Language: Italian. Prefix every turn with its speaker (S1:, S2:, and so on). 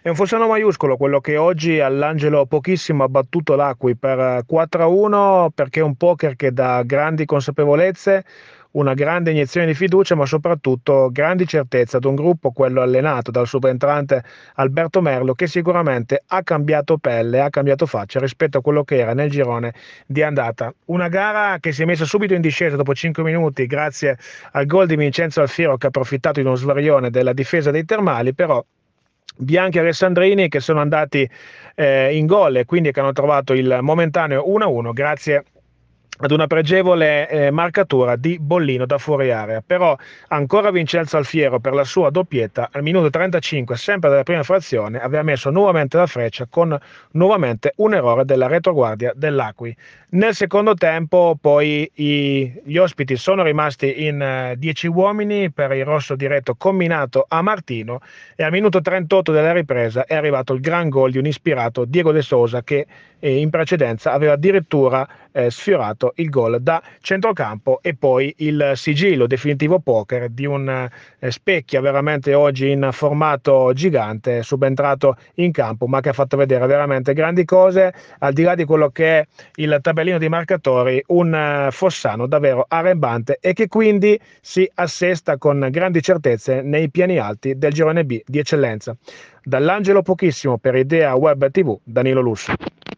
S1: È un Fossano maiuscolo quello che oggi all'Angelo pochissimo ha battuto l'Acqui per 4-1 perché è un poker che dà grandi consapevolezze, una grande iniezione di fiducia, ma soprattutto grandi certezze ad un gruppo, quello allenato dal subentrante Alberto Merlo, che sicuramente ha cambiato pelle, ha cambiato faccia rispetto a quello che era nel girone di andata. Una gara che si è messa subito in discesa dopo 5 minuti grazie al gol di Vincenzo Alfiero che ha approfittato di uno svarione della difesa dei Termali, però Bianchi e Alessandrini che sono andati in gol e quindi che hanno trovato il momentaneo 1-1 grazie ad una pregevole marcatura di Bollino da fuori area. Però ancora Vincenzo Alfiero per la sua doppietta al minuto 35, sempre della prima frazione, aveva messo nuovamente la freccia con nuovamente un errore della retroguardia dell'Acqui. Nel secondo tempo poi gli ospiti sono rimasti in 10 uomini per il rosso diretto combinato a Martino e al minuto 38 della ripresa è arrivato il gran gol di un ispirato Diego De Sousa che in precedenza aveva addirittura sfiorato il gol da centrocampo e poi il sigillo definitivo poker di un Specchia veramente oggi in formato gigante subentrato in campo ma che ha fatto vedere veramente grandi cose al di là di quello che è il tabellino di marcatori, un Fossano davvero arrembante e che quindi si assesta con grandi certezze nei piani alti del girone B di eccellenza. Dall'Angelo pochissimo per Idea Web TV, Danilo Lusso.